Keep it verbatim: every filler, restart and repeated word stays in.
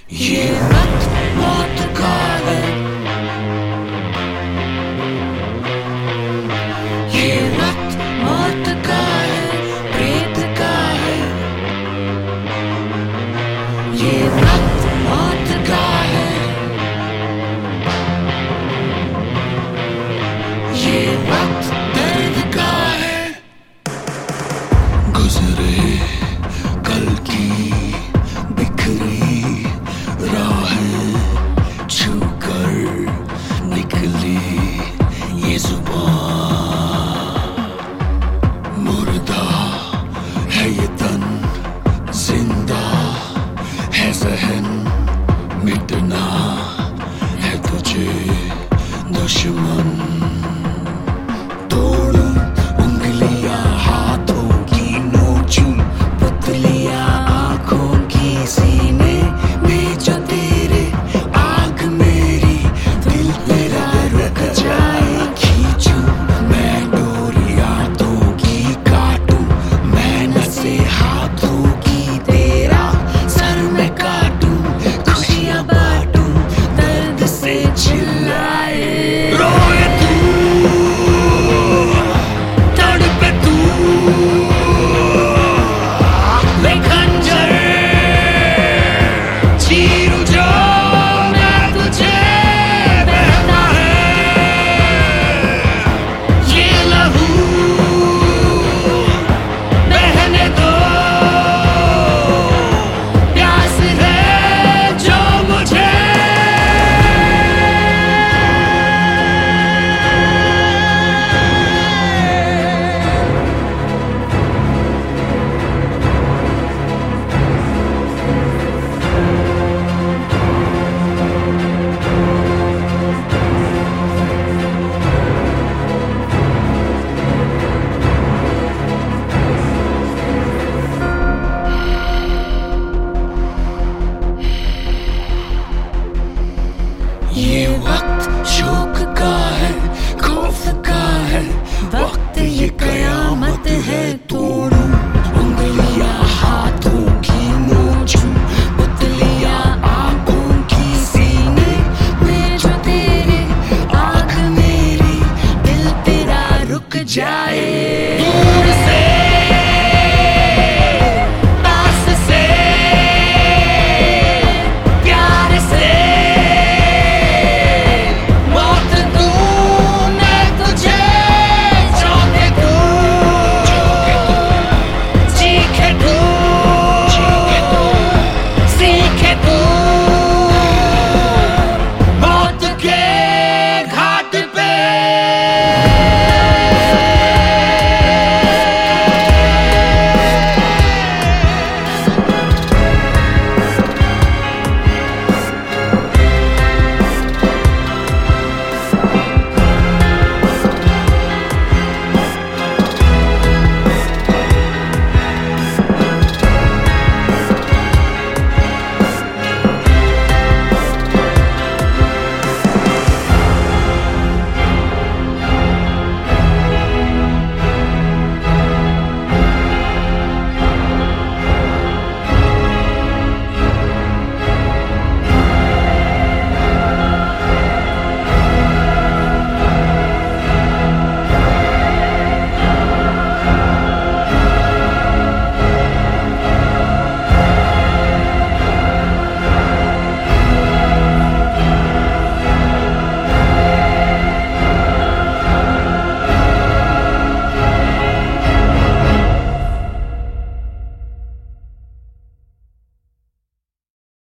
ये वक्त मौत का है, ये वक्त मौत का है, प्रेत का है। ये वक्त मौत का है, ये वक्त दर्द का है। गुजरे कल की बिखरी राहें छूकर निकली ये जुबान। मुर्दा है ये तन, जिंदा है ज़हन, मिटना है तुझे दुश्मन। तोड़ूं उंगलियां हाथों की, नोचूं पुतलियां आंखों की, सीने में जो तेरे आग मेरी दिल तेरा रुक जाए। खींचूं मैं डोरियां तो की, काटूं मैं नसें हाथों की, तेरा सर मैं काटूं, खुशियां बांटूं, दर्द से चिल्लाए। रोए तू, तड़पे तू, ले खंजर चीरूं जो मैं तुझे, बहता है ये लहू, बहने दो, प्यास है जो मुझे। ये वक्त शोक का है, खौफ का है, वक्त ये कयामत